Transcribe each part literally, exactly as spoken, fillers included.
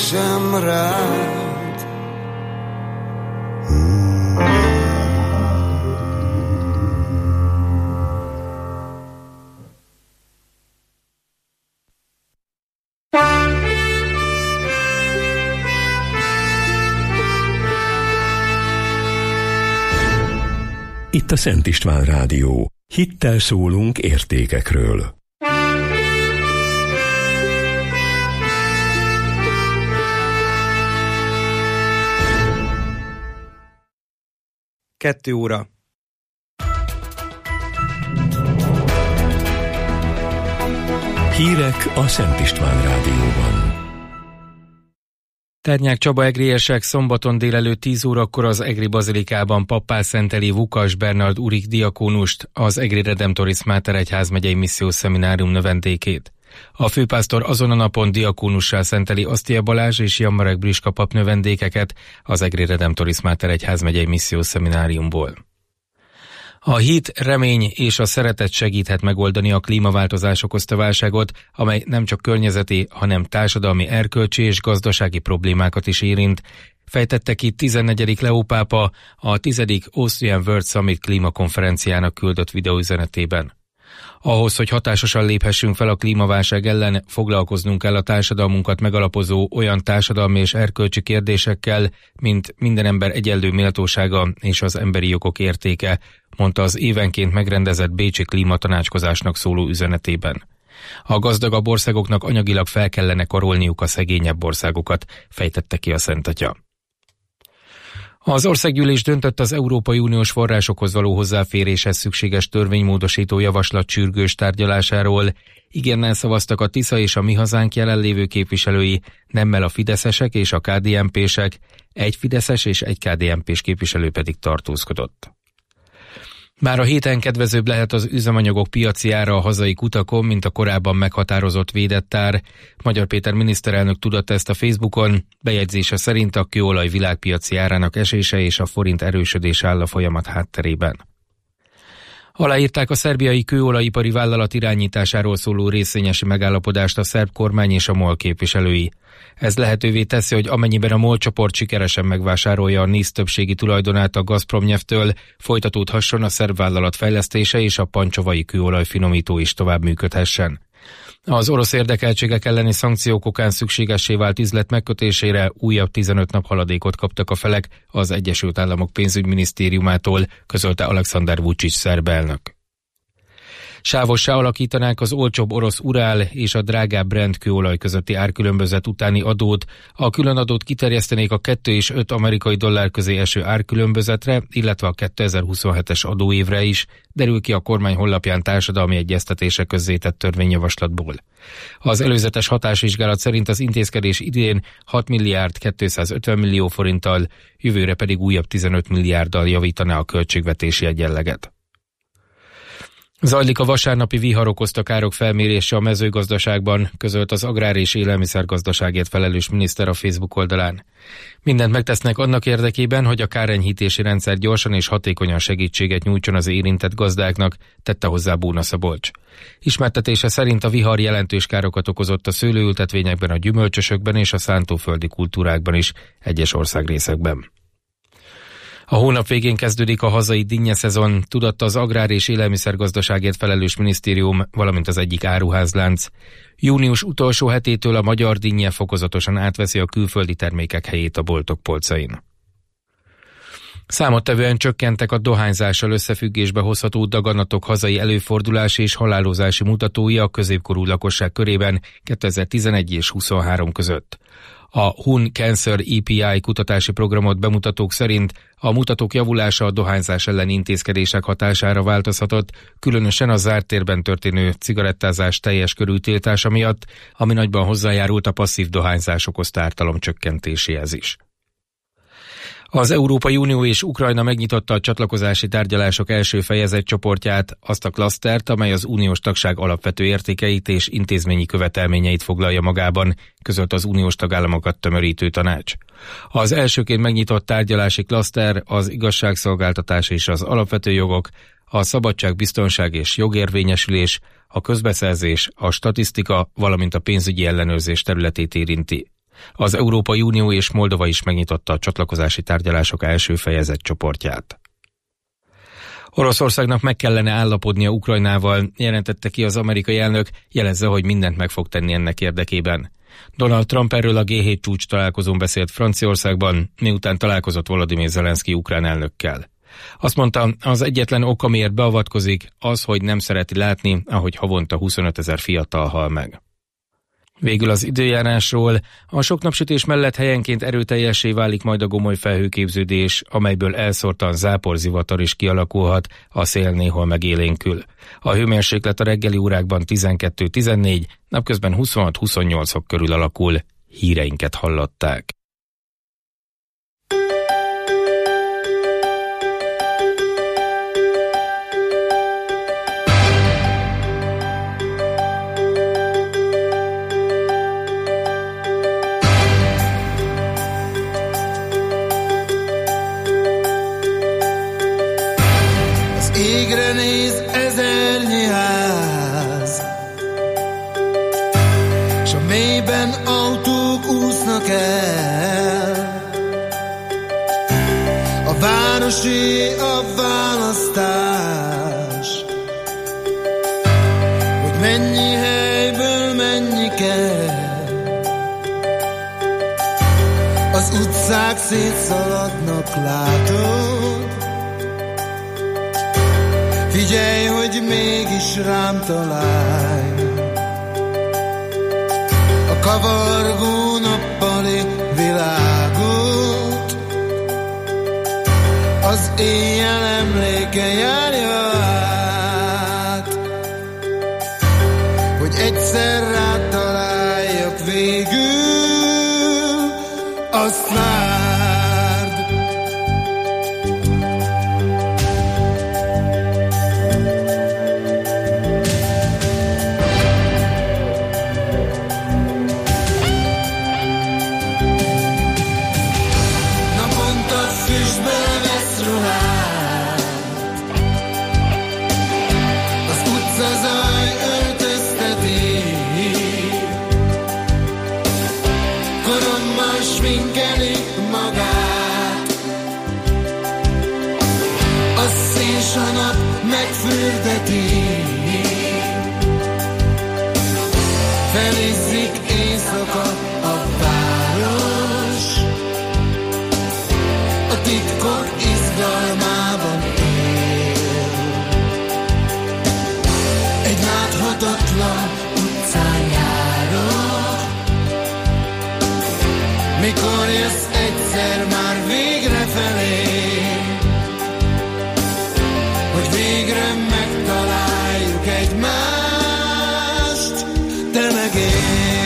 emlékszem rád. Itt a Szent István Rádió. Hittel szólunk értékekről. Kettő óra. Hírek a Szent István Rádióban. Ternyák Csaba egriesek szombaton délelőtt tíz órakor az Egri Bazilikában pappá szenteli Vukas Bernard Urik diakónust, az Egri Redemptoris Mater egyházmegyei missziós szeminárium növendékét. A főpásztor azon a napon diakónussá szenteli Asztia Balázs és Jammarek Briska pap növendékeket az Egri Redemptoris Mater egyházmegyei missziós szemináriumból. A hit, remény és a szeretet segíthet megoldani a klímaváltozás okozta válságot, amely nem csak környezeti, hanem társadalmi, erkölcsi és gazdasági problémákat is érint, fejtette ki tizennegyedik Leó pápa a tizedik Austrian World Summit klímakonferenciának küldött videóüzenetében. Ahhoz, hogy hatásosan léphessünk fel a klímaválság ellen, foglalkoznunk kell a társadalmunkat megalapozó olyan társadalmi és erkölcsi kérdésekkel, mint minden ember egyenlő méltósága és az emberi jogok értéke, mondta az évenként megrendezett bécsi klímatanácskozásnak szóló üzenetében. A gazdagabb országoknak anyagilag fel kellene karolniuk a szegényebb országokat, fejtette ki a Szent Atya. Az országgyűlés döntött az Európai Uniós forrásokhoz való hozzáféréshez szükséges törvénymódosító javaslat sürgős tárgyalásáról. Igennel szavaztak a Tisza és a Mi Hazánk jelenlévő képviselői, nemmel a fideszesek és a ká dé en pések, egy fideszes és egy ká dé en pés képviselő pedig tartózkodott. Már a héten kedvezőbb lehet az üzemanyagok piaci ára a hazai kutakon, mint a korábban meghatározott védett ár. Magyar Péter miniszterelnök tudatta ezt a Facebookon, bejegyzése szerint a kőolaj világpiaci árának esése és a forint erősödés áll a folyamat hátterében. Aláírták a szerbiai kőolajipari vállalat irányításáról szóló részvényesi megállapodást a szerb kormány és a MOL képviselői. Ez lehetővé teszi, hogy amennyiben a MOL csoport sikeresen megvásárolja a NISZ többségi tulajdonát a Gazpromnyeftől, folytatódhasson a szerb vállalat fejlesztése és a pancsovai kőolaj finomító is tovább működhessen. Az orosz érdekeltségek elleni szankciók okán szükségessé vált üzlet megkötésére újabb tizenöt nap haladékot kaptak a felek az Egyesült Államok pénzügyminisztériumától, közölte Alexander Vučić szerb elnök. Sávossá alakítanák az olcsóbb orosz Urál és a drágább Brent kőolaj közötti árkülönbözet utáni adót, a különadót kiterjesztenék a két és öt amerikai dollár közé eső árkülönbözetre, illetve a kétezer-huszonhetes adóévre is, derül ki a kormány honlapján társadalmi egyeztetése közzétett törvényjavaslatból. Az előzetes hatásvizsgálat szerint az intézkedés idén hat milliárd kétszázötven millió forinttal, jövőre pedig újabb tizenöt milliárddal javítaná a költségvetési egyenleget. Zajlik a vasárnapi vihar okozta károk felmérése a mezőgazdaságban, közölt az Agrár- és Élelmiszergazdaságért felelős miniszter a Facebook oldalán. Mindent megtesznek annak érdekében, hogy a kárenyhítési rendszer gyorsan és hatékonyan segítséget nyújtson az érintett gazdáknak, tette hozzá Bóna Szabolcs. Ismertetése szerint a vihar jelentős károkat okozott a szőlőültetvényekben, a gyümölcsösökben és a szántóföldi kultúrákban is egyes országrészekben. A hónap végén kezdődik a hazai dinnyeszezon, tudatta az Agrár- és Élelmiszergazdaságért felelős minisztérium, valamint az egyik áruházlánc. Június utolsó hetétől a magyar dinnye fokozatosan átveszi a külföldi termékek helyét a boltok polcain. Számottevően csökkentek a dohányzással összefüggésbe hozható daganatok hazai előfordulási és halálozási mutatói a középkorú lakosság körében kétezer-tizenegy és huszonhárom között. A Hun Cancer E P I kutatási programot bemutatók szerint a mutatók javulása a dohányzás elleni intézkedések hatására változhatott, különösen a zárt térben történő cigarettázás teljes körű tiltása miatt, ami nagyban hozzájárult a passzív dohányzás okozta ártalom csökkentéséhez is. Az Európai Unió és Ukrajna megnyitotta a csatlakozási tárgyalások első fejezet csoportját, azt a klasztert, amely az uniós tagság alapvető értékeit és intézményi követelményeit foglalja magában, közölt az uniós tagállamokat tömörítő tanács. Az elsőként megnyitott tárgyalási klaszter az igazságszolgáltatás és az alapvető jogok, a szabadság, biztonság és jogérvényesülés, a közbeszerzés, a statisztika, valamint a pénzügyi ellenőrzés területét érinti. Az Európai Unió és Moldova is megnyitotta a csatlakozási tárgyalások első fejezet csoportját. Oroszországnak meg kellene állapodnia Ukrajnával, jelentette ki az amerikai elnök, jelezze, hogy mindent meg fog tenni ennek érdekében. Donald Trump erről a gé hét csúcs találkozón beszélt Franciaországban, miután találkozott Volodymyr Zelenszky ukrán elnökkel. Azt mondta, az egyetlen ok, amiért beavatkozik, az, hogy nem szereti látni, ahogy havonta huszonöt ezer fiatal hal meg. Végül az időjárásról. A sok napsütés mellett helyenként erőteljessé válik majd a gomoly felhőképződés, amelyből elszórtan záporzivatar is kialakulhat, a szél néhol megélénkül. A hőmérséklet a reggeli órákban tizenkettő-tizennégy, napközben huszonhat-huszonnyolc fok körül alakul. Híreinket hallották. Égre néz ezernyi ház, s a mélyben autók úsznak el. A városé a választás, hogy mennyi helyből mennyi kell. Az utcák szétszaladnak, látod? Figyelj, hogy mégis rám találj. A kavargó nappali világot az éjjel emléke járja át, hogy egyszer rád találjak végül, azt várd. Felizzik éjszaka a város, a titkok izgalmában él. Egy láthatatlan utcán járok, mikor jössz egyszer már végre felém, hogy végre megtaláljuk egymást, te meg én.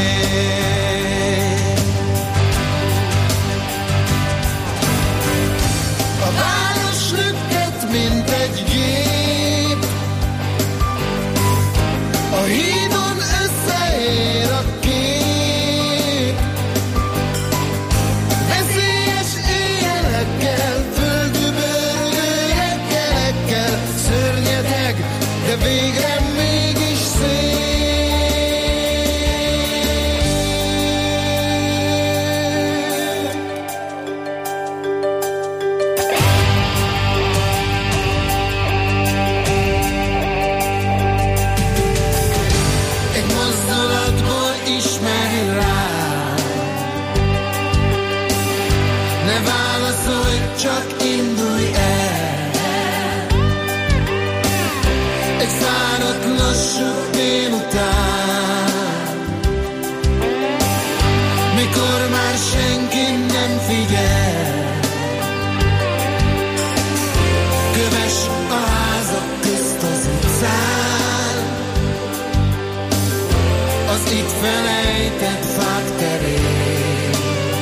A város lüktet, mint egy gép, a hídon összeér a kép. Veszélyes éjjelekkel, földübörgő reggelekkel, szörnyeteg, de végre mégis szép. Egy mozdulatból ismerj rám, ne válaszolj, csak indulj el. Egy fáradt lassú délután, mikor már senki nem figyel, kövess a házak közt az utcán, az itt felejtett fák terén.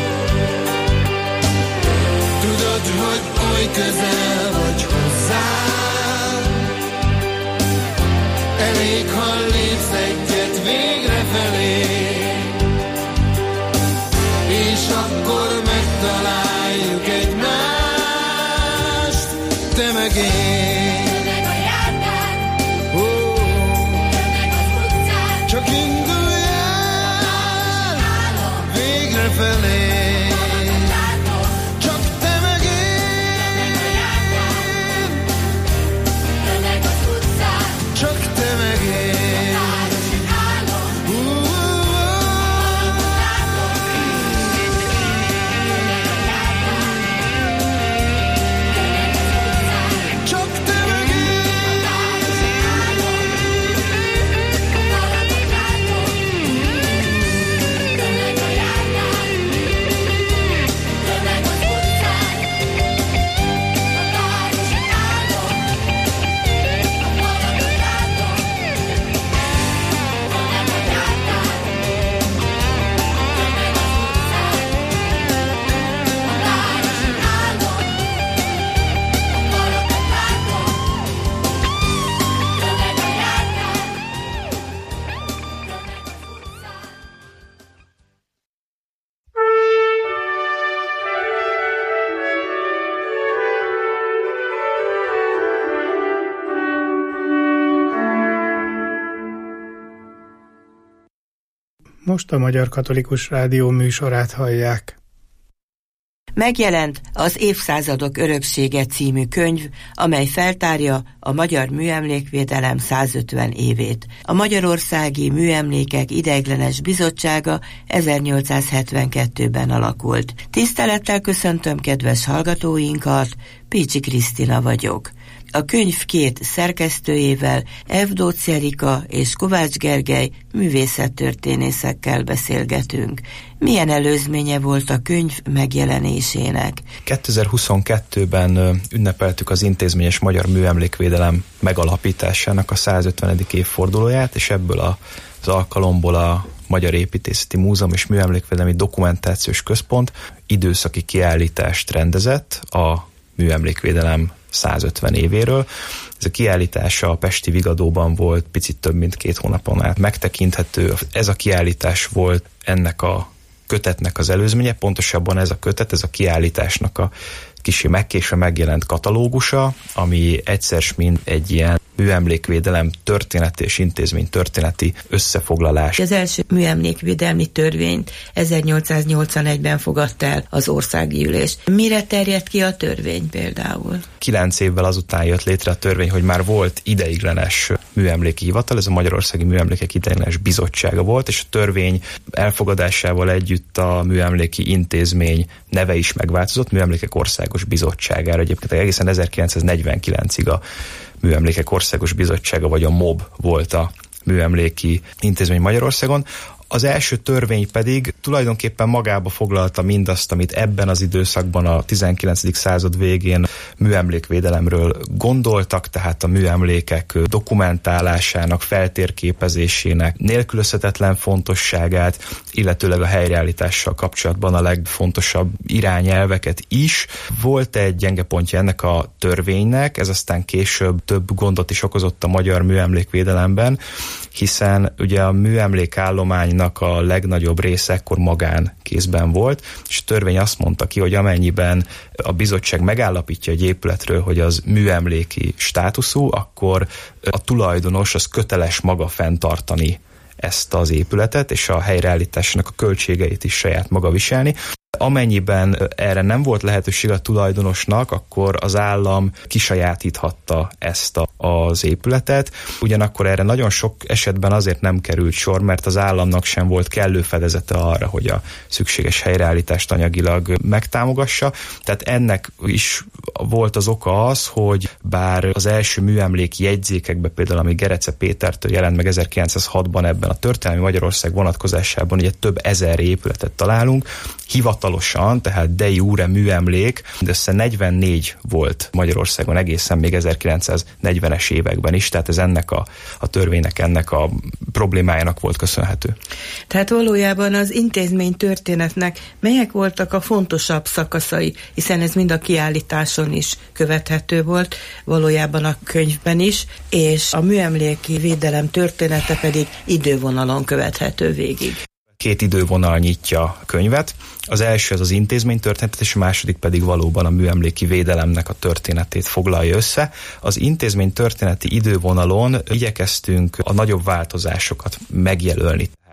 Tudod, hogy oly közel vagy hozzám, elég, ha lépsz egyet végre felé, és akkor megtaláljuk egymást, te meg én. Te meg a járdán, Oh, te meg az utcán, csak indulj el, álom, végre felé. Csak te meg én, csak te meg én. Most a Magyar Katolikus Rádió műsorát hallják. Megjelent az Évszázadok öröksége című könyv, amely feltárja a magyar műemlékvédelem százötven évét. A Magyarországi Műemlékek Ideiglenes Bizottsága ezernyolcszázhetvenkettőben alakult. Tisztelettel köszöntöm kedves hallgatóinkat, Pécsi Krisztina vagyok. A könyv két szerkesztőjével, Evdóc Erika és Kovács Gergely művészettörténészekkel beszélgetünk. Milyen előzménye volt a könyv megjelenésének? kétezer-huszonkettőben ünnepeltük az intézményes magyar műemlékvédelem megalapításának a százötvenedik évfordulóját, és ebből az alkalomból a Magyar Építészeti Múzeum és Műemlékvédelmi Dokumentációs Központ időszaki kiállítást rendezett a műemlékvédelem százötven évéről. Ez a kiállítása a pesti Vigadóban volt, picit több mint két hónapon át megtekinthető. Ez a kiállítás volt ennek a kötetnek az előzménye, pontosabban ez a kötet, ez a kiállításnak a kicsi megkésve megjelent katalógusa, ami egyszer mind egy ilyen műemlékvédelem történeti és intézmény történeti összefoglalás. Az első műemlékvédelmi törvényt ezernyolcszáznyolcvanegyben fogadta el az országgyűlés. Mire terjedt ki a törvény például? Kilenc évvel azután jött létre a törvény, hogy már volt ideiglenes műemléki hivatal, ez a Magyarországi Műemlékek Ideiglenes Bizottsága volt, és a törvény elfogadásával együtt a műemléki intézmény neve is megváltozott, Műemlékek Országos Bizottságára. Egyébként egészen ezerkilencszáznegyvenkilencig a Műemlékek Országos Bizottsága, vagy a MOB volt a műemléki intézmény Magyarországon. Az első törvény pedig tulajdonképpen magába foglalta mindazt, amit ebben az időszakban a tizenkilencedik század végén műemlékvédelemről gondoltak, tehát a műemlékek dokumentálásának, feltérképezésének nélkülözhetetlen fontosságát, illetőleg a helyreállítással kapcsolatban a legfontosabb irányelveket is. Volt egy gyenge pontja ennek a törvénynek, ez aztán később több gondot is okozott a magyar műemlékvédelemben, hiszen ugye a műemlékállománynak a legnagyobb része ekkor magánkézben volt, és a törvény azt mondta ki, hogy amennyiben a bizottság megállapítja egy épületről, hogy az műemléki státuszú, akkor a tulajdonos az köteles maga fenntartani ezt az épületet, és a helyreállításnak a költségeit is saját maga viselni. Amennyiben erre nem volt lehetőség a tulajdonosnak, akkor az állam kisajátíthatta ezt a, az épületet. Ugyanakkor erre nagyon sok esetben azért nem került sor, mert az államnak sem volt kellő fedezete arra, hogy a szükséges helyreállítást anyagilag megtámogassa. Tehát ennek is volt az oka az, hogy bár az első műemléki jegyzékekben, például ami Gerece Pétertől jelent meg ezerkilencszázhatban ebben a történelmi Magyarország vonatkozásában, ugye több ezer épületet találunk, hivatalosan, tehát de jure műemlék, de össze negyvennégy volt Magyarországon egészen még ezerkilencszáznegyvenes években is, tehát ez ennek a, a törvénynek, ennek a problémájának volt köszönhető. Tehát valójában az intézmény történetnek melyek voltak a fontosabb szakaszai, hiszen ez mind a kiállításon is követhető volt, valójában a könyvben is, és a műemléki védelem története pedig idővonalon követhető végig. Két idővonal nyitja a könyvet. Az első az az intézmény történetet, és a második pedig valóban a műemléki védelemnek a történetét foglalja össze. Az intézmény történeti idővonalon igyekeztünk a nagyobb változásokat megjelölni.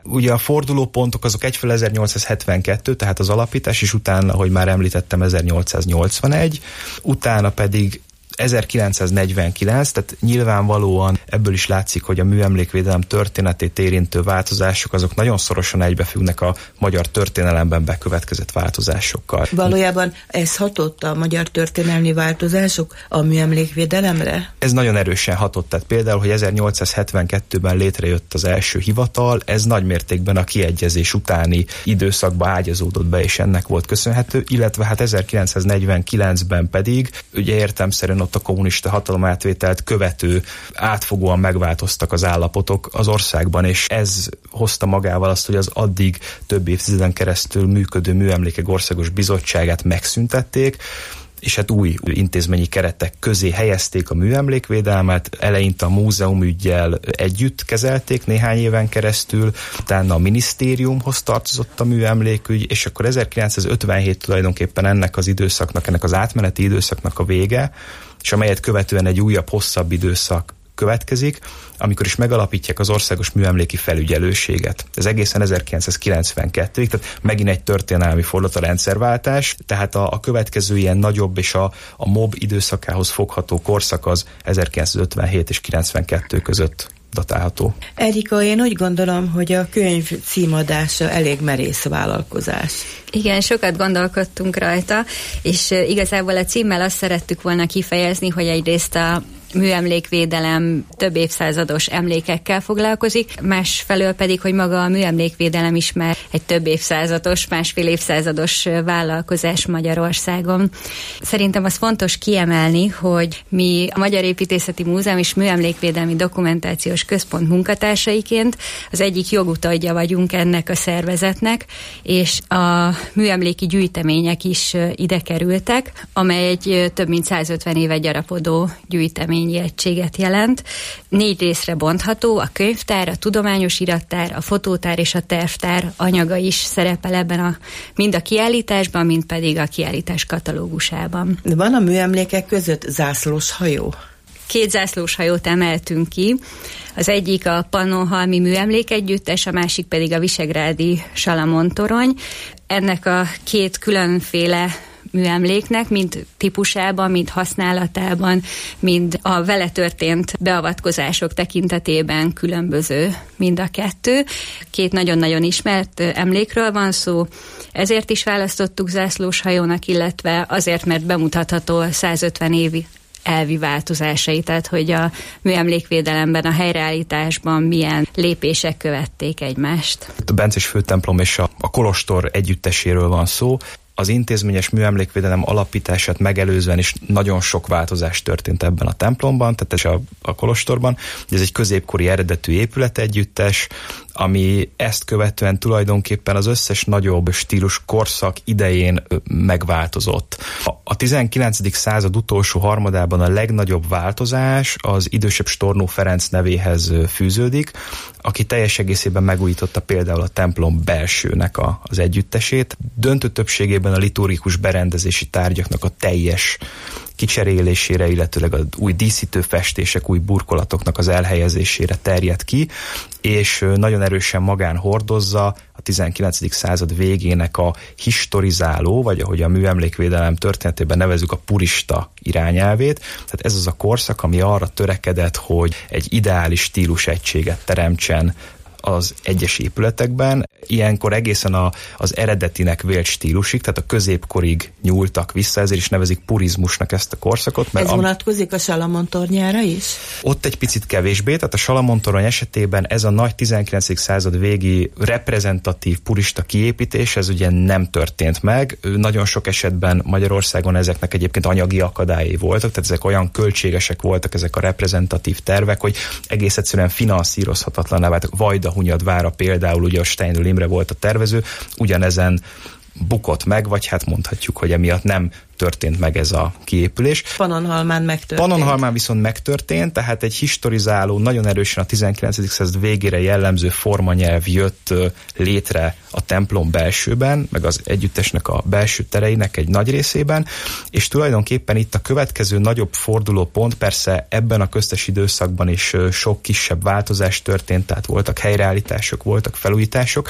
Ugye a fordulópontok azok egyfelől ezernyolcszázhetvenkettő, tehát az alapítás, és utána, ahogy már említettem, ezernyolcszáznyolcvanegy, utána pedig ezerkilencszáznegyvenkilenc, tehát nyilvánvalóan ebből is látszik, hogy a műemlékvédelem történetét érintő változások azok nagyon szorosan egybefüggnek a magyar történelemben bekövetkezett változásokkal. Valójában ez hatott a magyar történelmi változások a műemlékvédelemre? Ez nagyon erősen hatott, tehát például, hogy ezernyolcszázhetvenkettőben létrejött az első hivatal, ez nagy mértékben a kiegyezés utáni időszakba ágyazódott be, és ennek volt köszönhető, illetve hát ezerkilencszáznegyvenkilencben pedig, ugye értelemszerűen ott a kommunista hatalomátvételt követő átfogóan megváltoztak az állapotok az országban, és ez hozta magával azt, hogy az addig több évtizeden keresztül működő Műemlékek Országos Bizottságát megszüntették, és hát új intézményi keretek közé helyezték a műemlékvédelmet, eleinte a múzeumüggyel együtt kezelték néhány éven keresztül, utána a minisztériumhoz tartozott a műemlékügy, és akkor ezerkilencszázötvenhét tulajdonképpen ennek az időszaknak, ennek az átmeneti időszaknak a vége, és amelyet követően egy újabb, hosszabb időszak következik, amikor is megalapítják az Országos Műemléki Felügyelőséget. Ez egészen ezerkilencszázkilencvenkettőig, tehát megint egy történelmi fordulat, a rendszerváltás, tehát a, a következő ilyen nagyobb és a, a mob időszakához fogható korszak az ezerkilencszázötvenhét és kilencvenkettő között datálható. Erika, én úgy gondolom, hogy a könyv címadása elég merész vállalkozás. Igen, sokat gondolkodtunk rajta, és igazából a címmel azt szerettük volna kifejezni, hogy egyrészt a műemlékvédelem több évszázados emlékekkel foglalkozik, másfelől pedig, hogy maga a műemlékvédelem is már egy több évszázados, másfél évszázados vállalkozás Magyarországon. Szerintem az fontos kiemelni, hogy mi a Magyar Építészeti Múzeum és Műemlékvédelmi Dokumentációs Központ munkatársaiként az egyik jogutódja vagyunk ennek a szervezetnek, és a műemléki gyűjtemények is ide kerültek, amely egy több mint százötven éve gyarapodó gyűjtemény egységet jelent. Négy részre bontható, a könyvtár, a tudományos irattár, a fotótár és a tervtár anyaga is szerepel ebben a, mind a kiállításban, mind pedig a kiállítás katalógusában. Van a műemlékek között zászlós hajó? Két zászlós hajót emeltünk ki. Az egyik a Pannonhalmi Műemlékegyüttes, a másik pedig a Visegrádi Salamon-torony. Ennek a két különféle műemléknek, mind típusában, mind használatában, mind a vele történt beavatkozások tekintetében különböző mind a kettő. Két nagyon-nagyon ismert emlékről van szó, ezért is választottuk zászlós hajónak, illetve azért, mert bemutatható a százötven évi elvi változásai, tehát hogy a műemlékvédelemben, a helyreállításban milyen lépések követték egymást. A Bencés főtemplom és a, a kolostor együtteséről van szó. Az intézményes műemlékvédelem alapítását megelőzően is nagyon sok változás történt ebben a templomban, tehát és a, a kolostorban. Ez egy középkori eredetű épület együttes, ami ezt követően tulajdonképpen az összes nagyobb stílus korszak idején megváltozott. A, a tizenkilencedik század utolsó harmadában a legnagyobb változás az idősebb Stornó Ferenc nevéhez fűződik, aki teljes egészében megújította például a templom belsőnek a, az együttesét. Döntő többségében a liturgikus berendezési tárgyaknak a teljes kicserélésére, illetőleg az új díszítő festések, új burkolatoknak az elhelyezésére terjed ki, és nagyon erősen magán hordozza a tizenkilencedik század végének a historizáló, vagy ahogy a műemlékvédelem történetében nevezzük, a purista irányelvét. Tehát ez az a korszak, ami arra törekedett, hogy egy ideális stílus egységet teremtsen az egyes épületekben. Ilyenkor egészen a, az eredetinek vélt stílusig, tehát a középkorig nyúltak vissza, ezért is nevezik purizmusnak ezt a korszakot. Mert ez am- vonatkozik a Salamon tornyára is? Ott egy picit kevésbé, tehát a Salamon torony esetében ez a nagy tizenkilencedik század végi reprezentatív purista kiépítés, ez ugye nem történt meg. Nagyon sok esetben Magyarországon ezeknek egyébként anyagi akadályai voltak, tehát ezek olyan költségesek voltak, ezek a reprezentatív tervek, hogy egész egyszerűen finanszírozhatatlaná váltak. Vajdahunyad vára például, ugye a Steinről Imre volt a tervező, ugyanezen bukott meg, vagy hát mondhatjuk, hogy emiatt nem történt meg ez a kiépülés. Pannonhalmán megtörtént. Pannonhalmán viszont megtörtént, tehát egy historizáló, nagyon erősen a tizenkilencedik század végére jellemző formanyelv jött létre a templom belsőben, meg az együttesnek a belső tereinek egy nagy részében, és tulajdonképpen itt a következő nagyobb fordulópont, persze ebben a köztes időszakban is sok kisebb változás történt, tehát voltak helyreállítások, voltak felújítások,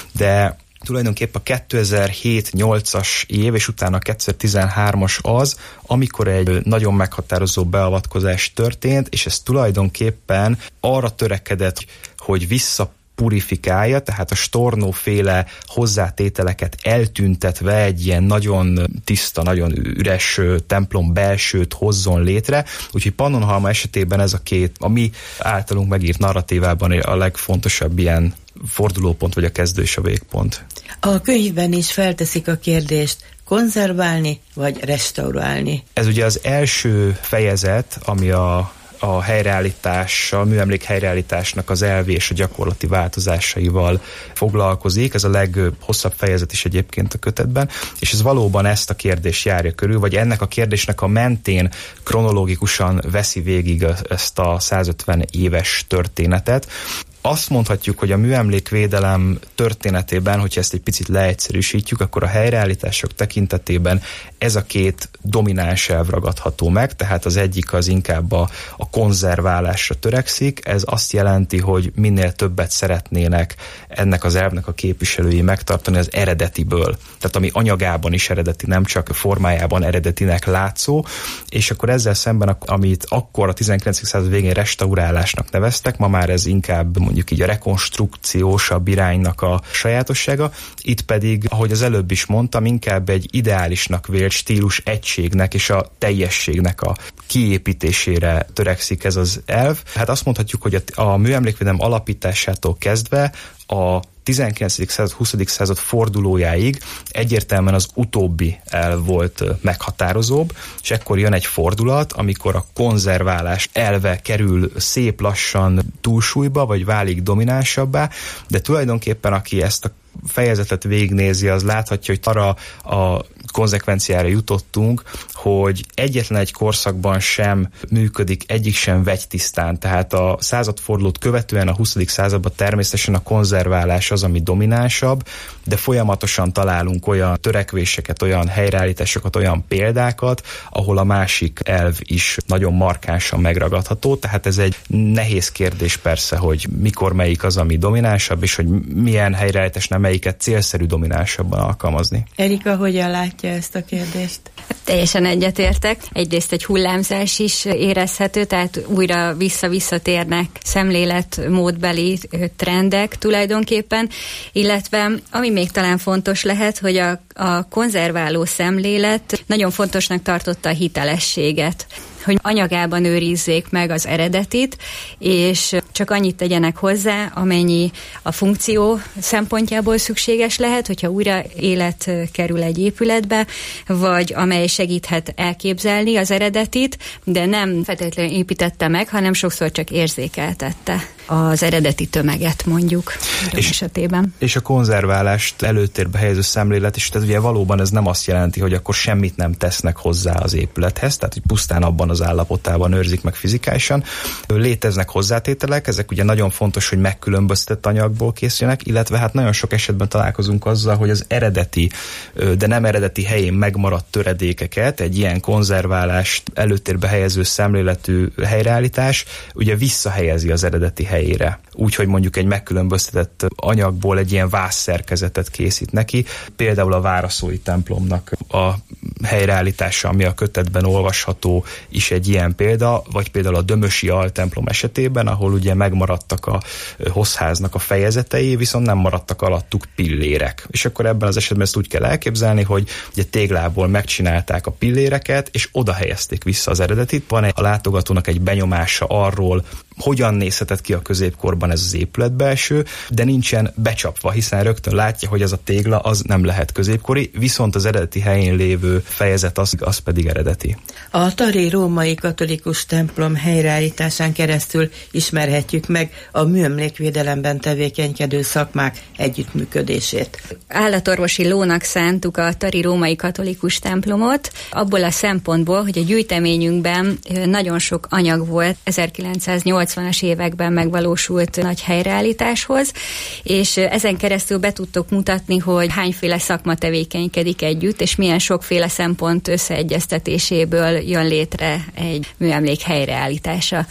de tulajdonképpen a kétezer-hét nyolcas év, és utána a kétezer-tizenhármas az, amikor egy nagyon meghatározó beavatkozás történt, és ez tulajdonképpen arra törekedett, hogy vissza purifikálja, tehát a Stornó-féle hozzátételeket eltüntetve egy ilyen nagyon tiszta, nagyon üres templom belsőt hozzon létre. Úgyhogy Pannonhalma esetében ez a két, a mi általunk megírt narratívában a legfontosabb ilyen fordulópont, vagy a kezdő és a végpont. A könyvben is felteszik a kérdést, konzerválni, vagy restaurálni? Ez ugye az első fejezet, ami a a helyreállítás, a műemlék helyreállításnak az elvi és a gyakorlati változásaival foglalkozik. Ez a leghosszabb fejezet is egyébként a kötetben, és ez valóban ezt a kérdést járja körül, vagy ennek a kérdésnek a mentén kronológikusan veszi végig ezt a százötven éves történetet. Azt mondhatjuk, hogy a műemlékvédelem történetében, hogyha ezt egy picit leegyszerűsítjük, akkor a helyreállítások tekintetében ez a két domináns elv ragadható meg, tehát az egyik az inkább a, a konzerválásra törekszik, ez azt jelenti, hogy minél többet szeretnének ennek az elvnek a képviselői megtartani az eredetiből, tehát ami anyagában is eredeti, nem csak formájában eredetinek látszó, és akkor ezzel szemben, amit akkor a tizenkilencedik század végén restaurálásnak neveztek, ma már ez inkább mondjuk így a rekonstrukciósabb iránynak a sajátossága, itt pedig, ahogy az előbb is mondtam, inkább egy ideálisnak vélt stílus egységnek és a teljességnek a kiépítésére törekszik ez az elv. Hát azt mondhatjuk, hogy a, a műemlékvédelem alapításától kezdve a tizenkilencedik század, huszadik század fordulójáig egyértelműen az utóbbi elv volt meghatározóbb, és ekkor jön egy fordulat, amikor a konzerválás elve kerül szép lassan túlsúlyba, vagy válik dominánsabbá, de tulajdonképpen aki ezt a fejezetet végignézi, az láthatja, hogy arra a konzekvenciára jutottunk, hogy egyetlen egy korszakban sem működik egyik sem vegytisztán, tehát a századfordulót követően a huszadik században természetesen a konzerválás az, ami dominánsabb, de folyamatosan találunk olyan törekvéseket, olyan helyreállításokat, olyan példákat, ahol a másik elv is nagyon markánsan megragadható, tehát ez egy nehéz kérdés persze, hogy mikor melyik az, ami dominánsabb, és hogy milyen helyreállítás nem melyiket célszerű dominánsabban alkalmazni. Erika hogyan látja ezt a kérdést? Teljesen egyetértek. Egyrészt egy hullámzás is érezhető, tehát újra vissza-visszatérnek szemléletmódbeli trendek tulajdonképpen, illetve ami még talán fontos lehet, hogy a, a konzerváló szemlélet nagyon fontosnak tartotta a hitelességet, hogy anyagában őrizzék meg az eredetit, és csak annyit tegyenek hozzá, amennyi a funkció szempontjából szükséges lehet, hogyha újra élet kerül egy épületbe, vagy amely segíthet elképzelni az eredetit, de nem feltétlenül építette meg, hanem sokszor csak érzékeltette az eredeti tömeget, mondjuk és, esetében. És a konzerválást előtérbe helyező szemlélet is, tehát ugye valóban ez nem azt jelenti, hogy akkor semmit nem tesznek hozzá az épülethez, tehát hogy pusztán abban az állapotában őrzik meg fizikálisan. Léteznek hozzátételek, ezek ugye nagyon fontos, hogy megkülönböztetett anyagból készülnek, illetve hát nagyon sok esetben találkozunk azzal, hogy az eredeti, de nem eredeti helyén megmaradt töredékeket, egy ilyen konzerválást előtérbe helyező szemléletű helyreállítás ugye visszahelyezi az eredeti helyére. Úgyhogy mondjuk egy megkülönböztetett anyagból egy ilyen vászszerkezetet készít neki. Például a váraszói templomnak a helyreállítása, ami a kötetben olvasható, is egy ilyen példa, vagy például a Dömösi altemplom esetében, ahol ugye megmaradtak a hosszháznak a fejezetei, viszont nem maradtak alattuk pillérek. És akkor ebben az esetben ezt úgy kell elképzelni, hogy ugye téglából megcsinálták a pilléreket, és oda helyezték vissza az eredetit. Van egy, a látogatónak egy benyomása arról, hogyan nézhetett ki a középkorban ez az épületbelső, de nincsen becsapva, hiszen rögtön látja, hogy ez a tégla az nem lehet középkori, viszont az eredeti helyén lévő fejezet az, az pedig eredeti. A Tari római katolikus templom helyreállításán keresztül ismerhetjük meg a műemlékvédelemben tevékenykedő szakmák együttműködését. Állatorvosi lónak szántuk a Tari római katolikus templomot, abból a szempontból, hogy a gyűjteményünkben nagyon sok anyag volt ezerkilencszáznyolcvanas években megvalósult nagy helyreállításhoz, és ezen keresztül be tudtok mutatni, hogy hányféle szakma tevékenykedik együtt, és milyen sokféle szempont összeegyeztetéséből jön létre egy műemlék helyreállítása.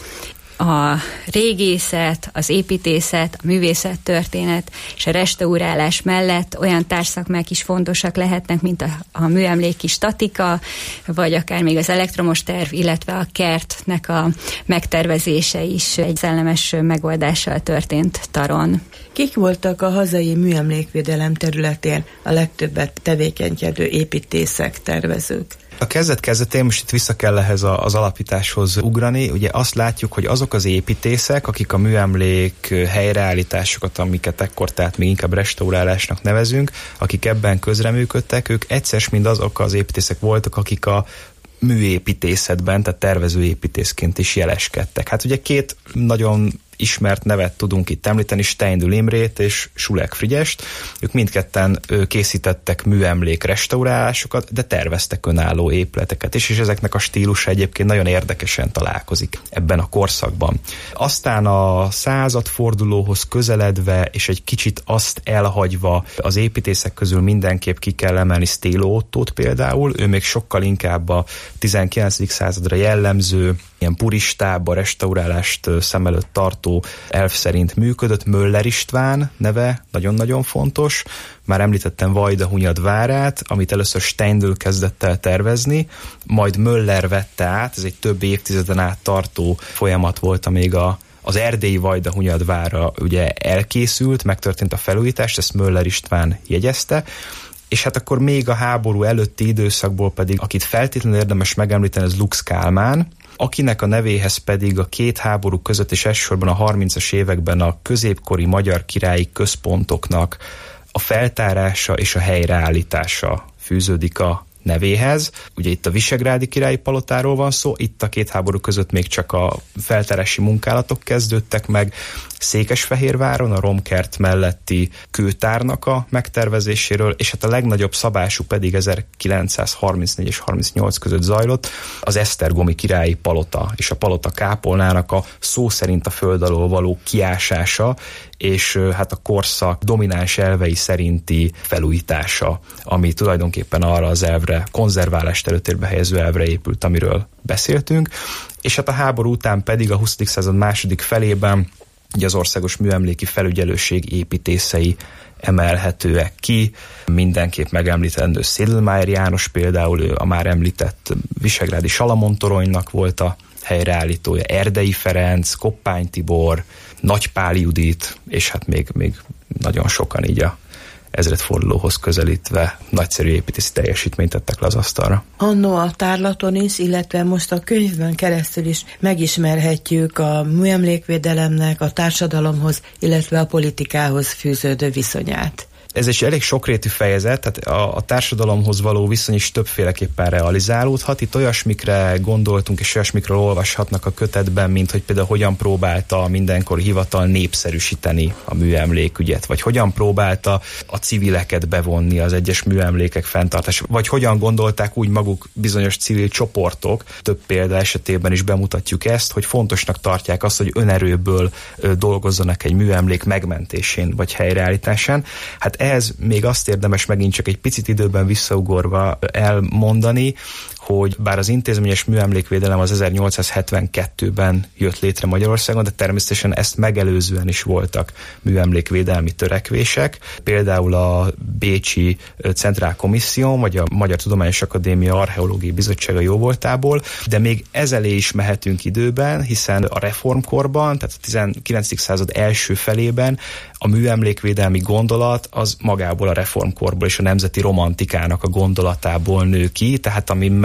A régészet, az építészet, a művészettörténet és a restaurálás mellett olyan társszakmák is fontosak lehetnek, mint a, a műemléki statika, vagy akár még az elektromos terv, illetve a kertnek a megtervezése is egy szellemes megoldással történt Taron. Kik voltak a hazai műemlékvédelem területén a legtöbbet tevékenykedő építészek, tervezők? A kezdet-kezdetén most itt vissza kell ehhez az alapításhoz ugrani. Ugye azt látjuk, hogy azok az építészek, akik a műemlék helyreállításokat, amiket ekkor tehát még inkább restaurálásnak nevezünk, akik ebben közreműködtek, ők egyszer mind azok az építészek voltak, akik a műépítészetben, tehát tervezőépítészként is jeleskedtek. Hát ugye két nagyon ismert nevet tudunk itt említeni, Steindl Imrét és Schulek Frigyest. Ők mindketten készítettek műemlék restaurálásokat, de terveztek önálló épületeket is, és ezeknek a stílusa egyébként nagyon érdekesen találkozik ebben a korszakban. Aztán a századfordulóhoz közeledve, és egy kicsit azt elhagyva az építészek közül mindenképp ki kell emelni Stélo Ottót például, ő még sokkal inkább a tizenkilencedik századra jellemző, ilyen puristább, a restaurálást szem előtt tartó elv szerint működött. Möller István neve nagyon-nagyon fontos. Már említettem Vajdahunyad várát, amit először Steindl kezdett el tervezni, majd Möller vette át, ez egy több évtizeden át tartó folyamat volt, amíg a az erdélyi Vajdahunyad vára ugye elkészült, megtörtént a felújítás, ezt Möller István jegyezte, és hát akkor még a háború előtti időszakból pedig, akit feltétlenül érdemes megemlíteni, ez Lux Kálmán, akinek a nevéhez pedig a két háború között és elsősorban a harmincas években a középkori magyar királyi központoknak a feltárása és a helyreállítása fűződik a nevéhez. Ugye itt a Visegrádi királyi palotáról van szó, itt a két háború között még csak a feltárási munkálatok kezdődtek meg, Székesfehérváron, a Romkert melletti kőtárnak a megtervezéséről, és hát a legnagyobb szabású pedig ezerkilencszázharmincnégy és harmincnyolc között zajlott, az esztergomi királyi palota és a palota kápolnának a szó szerint a föld alól való kiásása, és hát a korszak domináns elvei szerinti felújítása, ami tulajdonképpen arra az elvre, konzerválást előtérbe helyező elvre épült, amiről beszéltünk, és hát a háború után pedig a huszadik század második felében ugye az Országos Műemléki Felügyelőség építészei emelhetőek ki. Mindenképp megemlítendő Sedlmayr János például, ő a már említett visegrádi Salamon toronynak volt a helyreállítója, Erdei Ferenc, Koppány Tibor, Nagy Pál Judit, és hát még, még nagyon sokan így a ezredfordulóhoz közelítve nagyszerű építészi teljesítményt tettek le az asztalra. Anno a tárlaton is, illetve most a könyvben keresztül is megismerhetjük a műemlékvédelemnek a társadalomhoz, illetve a politikához fűződő viszonyát. Ez egy elég sokrétű fejezet, tehát a, a társadalomhoz való viszony is többféleképpen realizálódhat. Itt olyasmikre gondoltunk, és olyasmikről olvashatnak a kötetben, mint hogy például hogyan próbálta a mindenkori hivatal népszerűsíteni a műemlékügyet, vagy hogyan próbálta a civileket bevonni az egyes műemlékek fenntartása, vagy hogyan gondolták úgy maguk bizonyos civil csoportok, több példa esetében is bemutatjuk ezt, hogy fontosnak tartják azt, hogy önerőből dolgozzanak egy műemlék megmentésén, vagy helyreállításán. Hát ehhez még azt érdemes megint csak egy picit időben visszaugorva elmondani, hogy bár az intézményes műemlékvédelem az ezernyolcszázhetvenkettőben jött létre Magyarországon, de természetesen ezt megelőzően is voltak műemlékvédelmi törekvések. Például a Bécsi Centrál Komisszió, vagy a Magyar Tudományos Akadémia Archeológiai Bizottsága jóvoltából, de még ezelé is mehetünk időben, hiszen a reformkorban, tehát a tizenkilencedik század első felében a műemlékvédelmi gondolat az magából a reformkorból és a nemzeti romantikának a gondolatából nő ki, tehát ami meg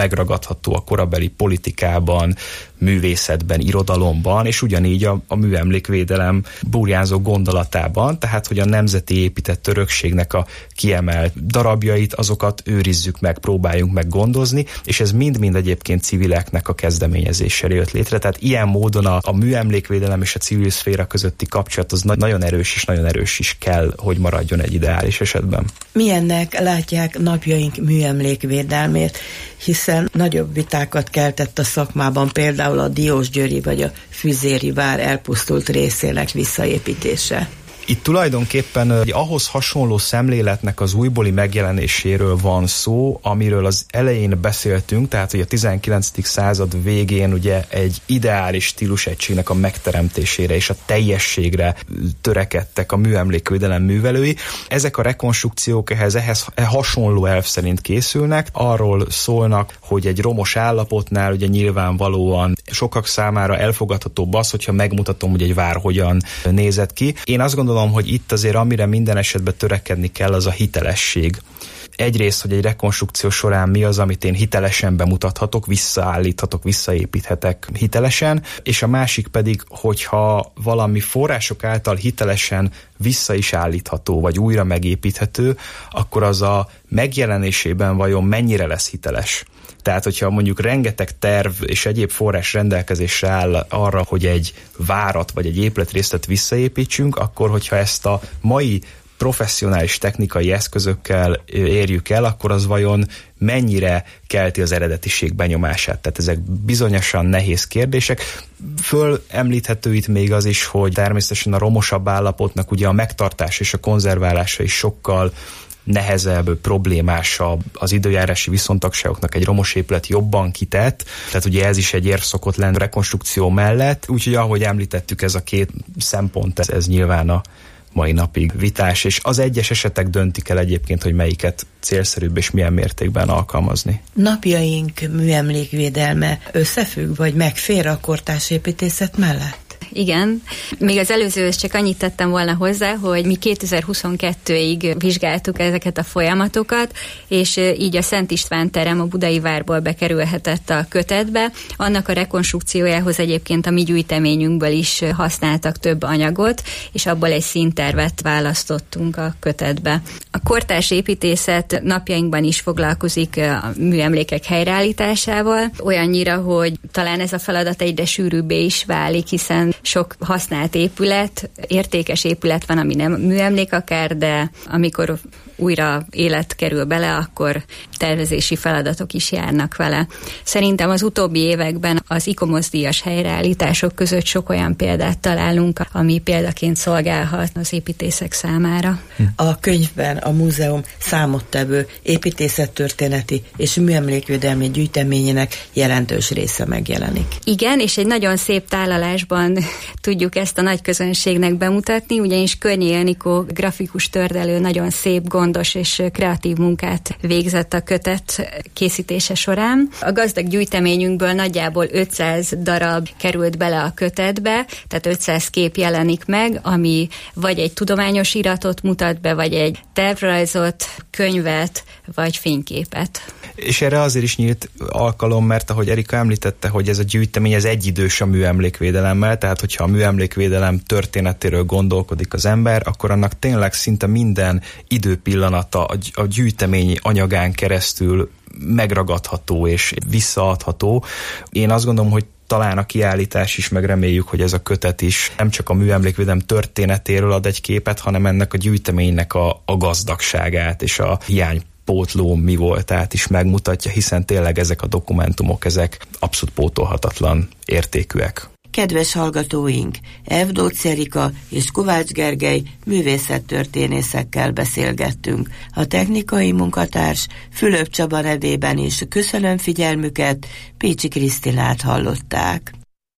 megragadható a korabeli politikában, művészetben, irodalomban, és ugyanígy a, a műemlékvédelem burjánzó gondolatában, tehát hogy a nemzeti épített örökségnek a kiemelt darabjait, azokat őrizzük meg, próbáljunk meg gondozni, és ez mind-mind egyébként civileknek a kezdeményezéssel jött létre, tehát ilyen módon a, a műemlékvédelem és a civil szféra közötti kapcsolat az na- nagyon erős és nagyon erős is kell, hogy maradjon egy ideális esetben. Milyennek látják napjaink műemlékvédelmét, hiszen nagyobb vitákat keltett a szakmában, például a diósgyőri vagy a füzéri vár elpusztult részének visszaépítése. Itt tulajdonképpen egy ahhoz hasonló szemléletnek az újbóli megjelenéséről van szó, amiről az elején beszéltünk, tehát hogy a tizenkilencedik század végén ugye egy ideális stílusegységnek a megteremtésére és a teljességre törekedtek a műemlékvédelem művelői. Ezek a rekonstrukciók ehhez, ehhez hasonló elv szerint készülnek, arról szólnak, hogy egy romos állapotnál ugye nyilvánvalóan sokak számára elfogadhatóbb az, hogyha megmutatom, hogy egy vár hogyan nézett ki. Én azt gondolom, hogy itt azért amire minden esetben törekedni kell, az a hitelesség. Egyrészt, hogy egy rekonstrukció során mi az, amit én hitelesen bemutathatok, visszaállíthatok, visszaépíthetek hitelesen, és a másik pedig, hogyha valami források által hitelesen vissza is állítható, vagy újra megépíthető, akkor az a megjelenésében vajon mennyire lesz hiteles. Tehát, hogyha mondjuk rengeteg terv és egyéb forrás rendelkezésre áll arra, hogy egy várat vagy egy épületrészletet visszaépítsünk, akkor hogyha ezt a mai professzionális technikai eszközökkel érjük el, akkor az vajon mennyire kelti az eredetiség benyomását. Tehát ezek bizonyosan nehéz kérdések. Fölemlíthető itt még az is, hogy természetesen a romosabb állapotnak ugye a megtartás és a konzerválása is sokkal nehezebb, problémásabb, az időjárási viszontagságoknak egy romos épület jobban kitett, tehát ugye ez is egy érv szokott lenni rekonstrukció mellett, úgyhogy ahogy említettük, ez a két szempont, ez, ez nyilván a mai napig vitás, és az egyes esetek döntik el egyébként, hogy melyiket célszerűbb és milyen mértékben alkalmazni. Napjaink műemlékvédelme összefügg, vagy megfér a kortárs építészet mellett? Igen. Még az előzőhöz csak annyit tettem volna hozzá, hogy mi kétezer-huszonkettőig vizsgáltuk ezeket a folyamatokat, és így a Szent István terem a Budai Várból bekerülhetett a kötetbe. Annak a rekonstrukciójához egyébként a mi gyűjteményünkből is használtak több anyagot, és abból egy színtervet választottunk a kötetbe. A kortárs építészet napjainkban is foglalkozik a műemlékek helyreállításával, olyannyira, hogy talán ez a feladat egyre sűrűbbé is válik, hiszen sok használt épület, értékes épület van, ami nem műemlék akár, de amikor újra élet kerül bele, akkor tervezési feladatok is járnak vele. Szerintem az utóbbi években az ICOMOS-díjas helyreállítások között sok olyan példát találunk, ami példaként szolgálhat az építészek számára. A könyvben a múzeum számottevő építészettörténeti és műemlékvédelmi gyűjteményének jelentős része megjelenik. Igen, és egy nagyon szép tálalásban tudjuk ezt a nagy közönségnek bemutatni, ugyanis Környé Enikó grafikus tördelő nagyon szép, gondos és kreatív munkát végzett a kötet készítése során. A gazdag gyűjteményünkből nagyjából ötszáz darab került bele a kötetbe, tehát ötszáz kép jelenik meg, ami vagy egy tudományos iratot mutat be, vagy egy tervrajzot, könyvet, vagy fényképet. És erre azért is nyílt alkalom, mert ahogy Erika említette, hogy ez a gyűjtemény ez egyidős a műemlékvédelemmel, tehát hogyha a műemlékvédelem történetéről gondolkodik az ember, akkor annak tényleg szinte minden időpillanata a gyűjtemény anyagán keresztül megragadható és visszaadható. Én azt gondolom, hogy talán a kiállítás is, meg reméljük, hogy ez a kötet is nem csak a műemlékvédelem történetéről ad egy képet, hanem ennek a gyűjteménynek a, a gazdagságát és a hiány pótló mi voltát is megmutatja, hiszen tényleg ezek a dokumentumok, ezek abszolút pótolhatatlan értékűek. Kedves hallgatóink, Evdóc Erika és Kovács Gergely művészettörténészekkel beszélgettünk. A technikai munkatárs Fülöp Csaba nevében is köszönöm figyelmüket, Pécsi Krisztinát hallották.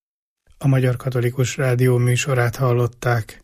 A Magyar Katolikus Rádió műsorát hallották.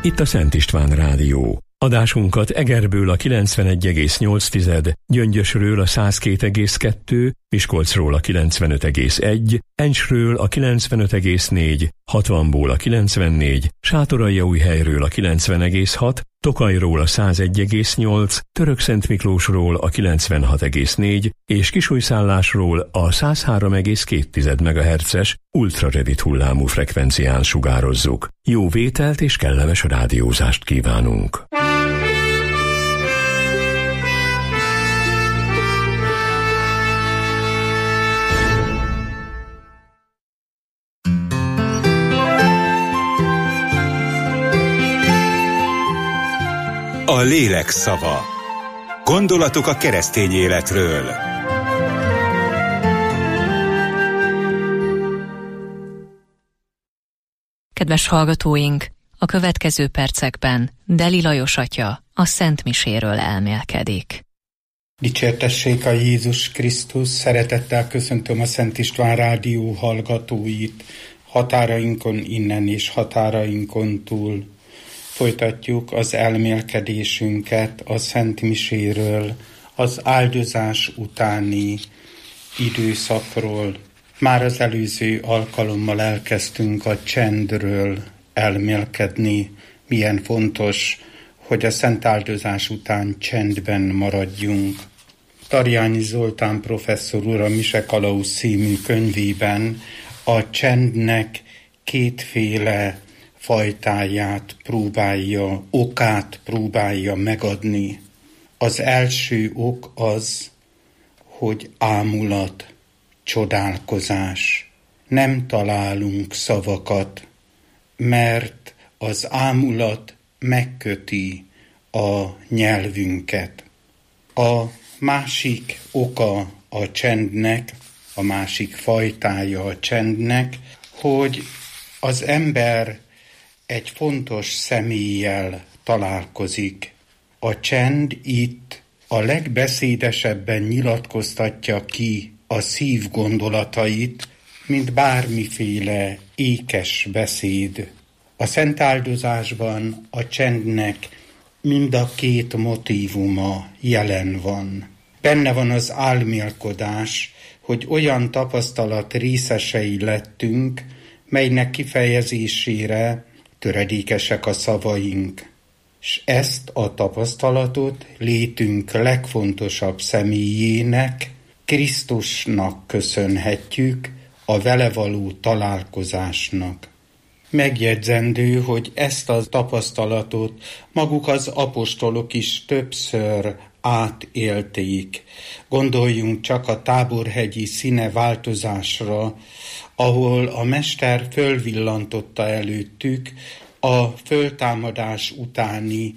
itt a Szent István Rádió. Adásunkat Egerből a kilencvenegy egész nyolc, Gyöngyösről a száz két egész kettő, Miskolcról a kilencvenöt egész egy, Encsről a kilencvenöt egész négy, Hatvanból a kilencvennégy, Sátoraljaújhelyről a kilencven egész hat, Tokajról a száz egy egész nyolc, Törökszentmiklósról a kilencvenhat egész négy és Kisújszállásról a száz három egész két megahertzes ultrarövid hullámú frekvencián sugározzuk. Jó vételt és kellemes rádiózást kívánunk! A lélek szava. Gondolatok a keresztény életről. Kedves hallgatóink, a következő percekben Deli Lajos atya a Szent Miséről elmélkedik. Dicsértessék a Jézus Krisztus, szeretettel köszöntöm a Szent István Rádió hallgatóit, határainkon innen és határainkon túl. Folytatjuk az elmélkedésünket a Szent Miséről, az áldozás utáni időszakról. Már az előző alkalommal elkezdtünk a csendről elmélkedni. Milyen fontos, hogy a szent áldozás után csendben maradjunk. Tarjányi Zoltán professzor úr a Mise Kalauz című könyvében a csendnek kétféle fajtáját próbálja, okát próbálja megadni. Az első ok az, hogy ámulat, csodálkozás. Nem találunk szavakat, mert az ámulat megköti a nyelvünket. A másik oka a csendnek, a másik fajtája a csendnek, hogy az ember egy fontos személlyel találkozik. A csend itt a legbeszédesebben nyilatkoztatja ki a szív gondolatait, mint bármiféle ékes beszéd. A szent áldozásban a csendnek mind a két motívuma jelen van. Benne van az álmélkodás, hogy olyan tapasztalat részesei lettünk, melynek kifejezésére töredékesek a szavaink, s ezt a tapasztalatot létünk legfontosabb személyének, Krisztusnak köszönhetjük, a vele való találkozásnak. Megjegyzendő, hogy ezt a tapasztalatot maguk az apostolok is többször átélték. Gondoljunk csak a táborhegyi színeváltozásra, ahol a mester fölvillantotta előttük a föltámadás utáni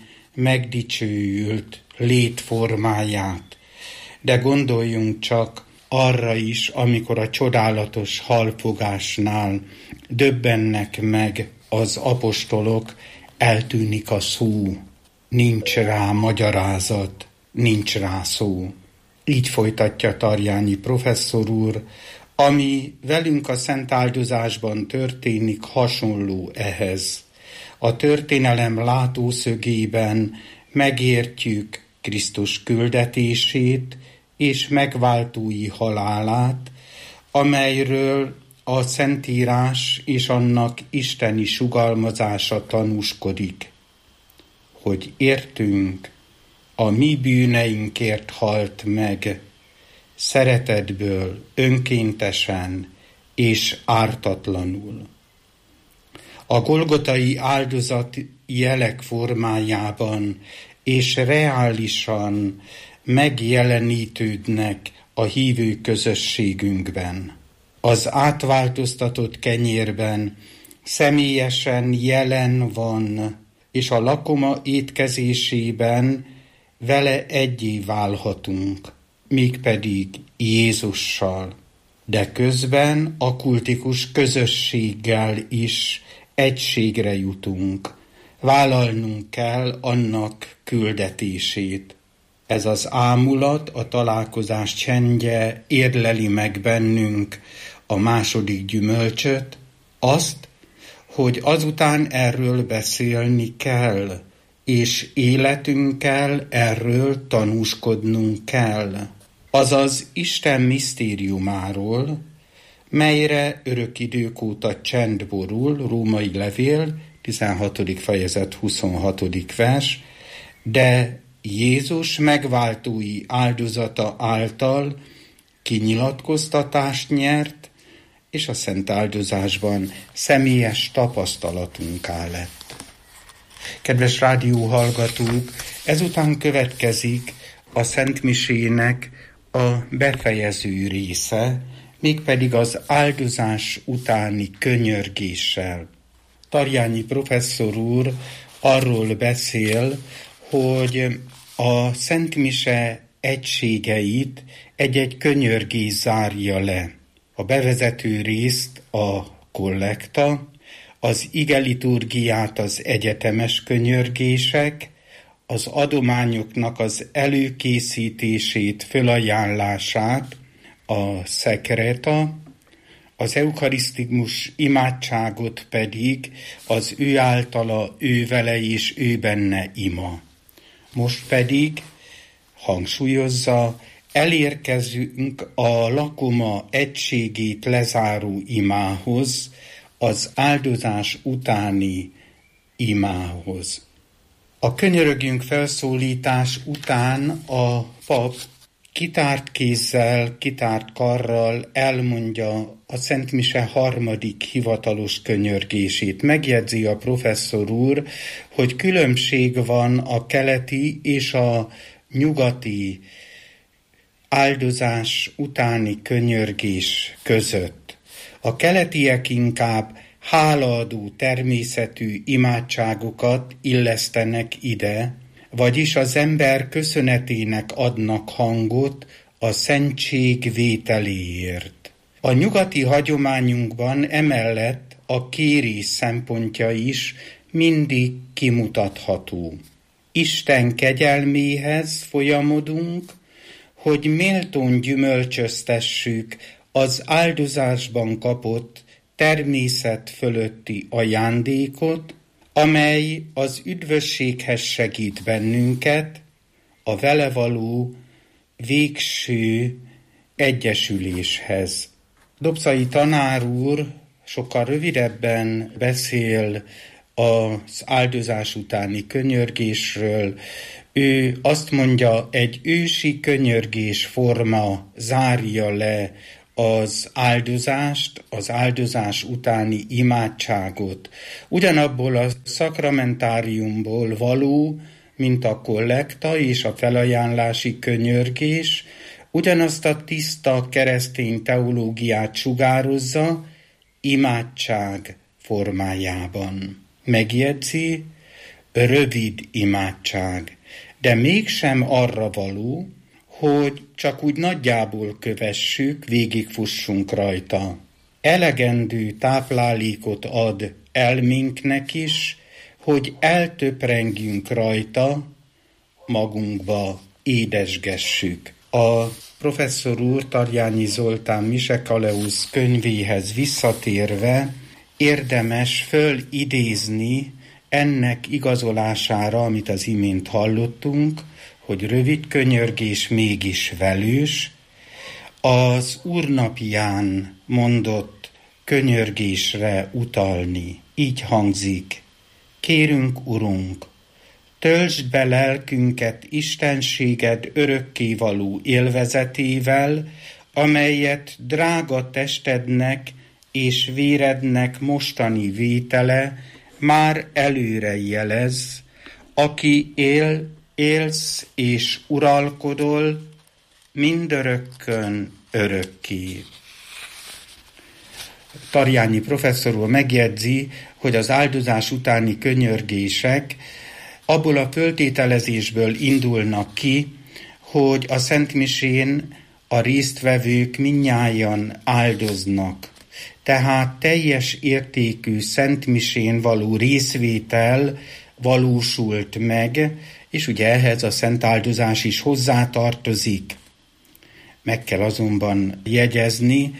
megdicsőült létformáját. De gondoljunk csak arra is, amikor a csodálatos halfogásnál döbbennek meg az apostolok, eltűnik a szó, nincs rá magyarázat, nincs rá szó. Így folytatja Tarjányi professzor úr, ami velünk a szent áldozásban történik, hasonló ehhez. A történelem látószögében megértjük Krisztus küldetését és megváltói halálát, amelyről a Szentírás és annak isteni sugalmazása tanúskodik, hogy értünk, a mi bűneinkért halt meg, szeretetből, önkéntesen és ártatlanul. A golgotai áldozat jelek formájában és reálisan megjelenítődnek a hívő közösségünkben. Az átváltoztatott kenyérben személyesen jelen van, és a lakoma étkezésében vele egyé válhatunk, mégpedig Jézussal. De közben a kultikus közösséggel is egységre jutunk. Vállalnunk kell annak küldetését. Ez az ámulat, a találkozás csendje érleli meg bennünk a második gyümölcsöt, azt, hogy azután erről beszélni kell, és életünkkel erről tanúskodnunk kell. Azaz Isten misztériumáról, melyre örök idők óta csend borul, Római levél, tizenhatodik fejezet, huszonhatodik vers, de Jézus megváltói áldozata által kinyilatkoztatást nyert, és a szent áldozásban személyes tapasztalatunká lett. Kedves rádióhallgatók, ezután következik a szentmisének a befejező része, mégpedig az áldozás utáni könyörgéssel. Tarjányi professzor úr arról beszél, hogy a szentmise egységeit egy-egy könyörgés zárja le. A bevezető részt a kollekta, az igeliturgiát az egyetemes könyörgések, az adományoknak az előkészítését, fölajánlását a szekreta, az eukarisztikus imádságot pedig az ő általa, ő vele és ő benne ima. Most pedig hangsúlyozza, elérkezünk a lakoma egységét lezáró imához, az áldozás utáni imához. A könyörögjünk felszólítás után a pap kitárt kézzel, kitárt karral elmondja a Szentmise harmadik hivatalos könyörgését. Megjegyzi a professzor úr, hogy különbség van a keleti és a nyugati áldozás utáni könyörgés között. A keletiek inkább hálaadó természetű imádságokat illesztenek ide, vagyis az ember köszönetének adnak hangot a szentség vételéért. A nyugati hagyományunkban emellett a kérés szempontja is mindig kimutatható. Isten kegyelméhez folyamodunk, hogy méltón gyümölcsöztessük az áldozásban kapott természet fölötti ajándékot, amely az üdvösséghez segít bennünket, a vele való végső egyesüléshez. Dobszai tanár úr sokkal rövidebben beszél az áldozás utáni könyörgésről. Ő azt mondja, egy ősi könyörgés forma zárja le az áldozást, az áldozás utáni imádságot. Ugyanabból a szakramentáriumból való, mint a kollekta és a felajánlási könyörgés, ugyanazt a tiszta keresztény teológiát sugározza imádság formájában. Megjegyzi, rövid imádság, de mégsem arra való, hogy csak úgy nagyjából kövessük, végigfussunk rajta. Elegendő táplálékot ad elménknek is, hogy eltöprengjünk rajta, magunkba édesgessük. A professzor úr Tarjányi Zoltán Misekaleusz könyvéhez visszatérve érdemes fölidézni ennek igazolására, amit az imént hallottunk, hogy rövid könyörgés mégis velős, az úrnapján mondott könyörgésre utalni. Így hangzik: kérünk, Urunk, töltsd be lelkünket istenséged örökkévaló élvezetével, amelyet drága testednek és vérednek mostani vétele már előre jelez, aki él, élsz és uralkodol mindörökkön örökké. Tarjányi professzor úr megjegyzi, hogy az áldozás utáni könyörgések abból a föltételezésből indulnak ki, hogy a szentmisén a résztvevők mindnyájan áldoznak. Tehát teljes értékű szentmisén való részvétel valósult meg, és ugye ehhez a szent áldozás is hozzátartozik. Meg kell azonban jegyezni,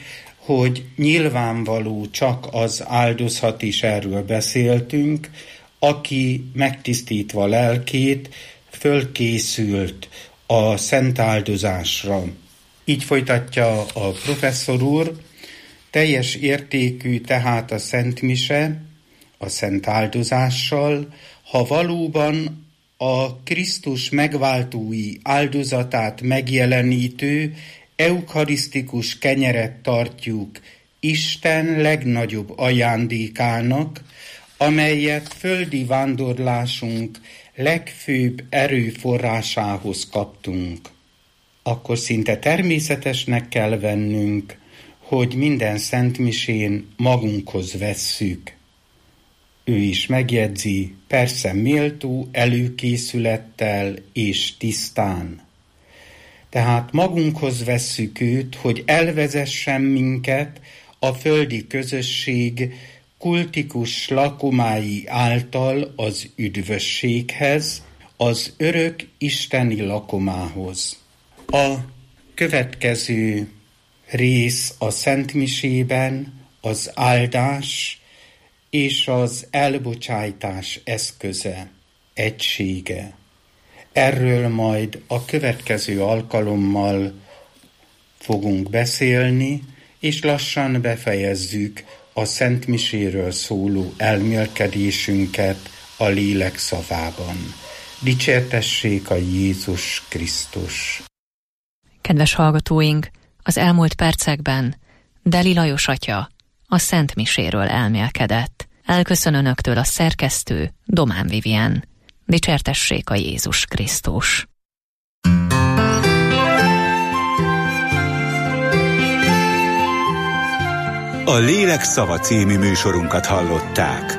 hogy nyilvánvaló csak az áldozhat, is erről beszéltünk, aki megtisztítva lelkét, fölkészült a szent áldozásra. Így folytatja a professzor úr, teljes értékű tehát a szent mise, a szent áldozással, ha valóban a Krisztus megváltói áldozatát megjelenítő eukarisztikus kenyeret tartjuk Isten legnagyobb ajándékának, amelyet földi vándorlásunk legfőbb erőforrásához kaptunk. Akkor szinte természetesnek kell vennünk, hogy minden szentmisén magunkhoz vesszük. Ő is megjegyzi, persze méltó előkészülettel és tisztán. Tehát magunkhoz vesszük őt, hogy elvezessen minket a földi közösség kultikus lakomái által az üdvösséghez, az örök isteni lakomához. A következő rész a szentmisében az áldás és az elbocsájtás eszköze, egysége. Erről majd a következő alkalommal fogunk beszélni, és lassan befejezzük a szentmiséről szóló elmélkedésünket a lélek szavában. Dicsértessék a Jézus Krisztus! Kedves hallgatóink, az elmúlt percekben Deli Lajos atya a szentmiséről elmélkedett. Elköszön önöktől a szerkesztő Domán Vivien. Dicsértessék a Jézus Krisztus! A Lélek szava című műsorunkat hallották.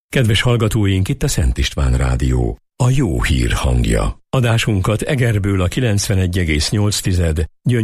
Kedves hallgatóink, itt a Szent István Rádió, a jó hír hangja. Adásunkat Egerből a kilencvenegy egész nyolc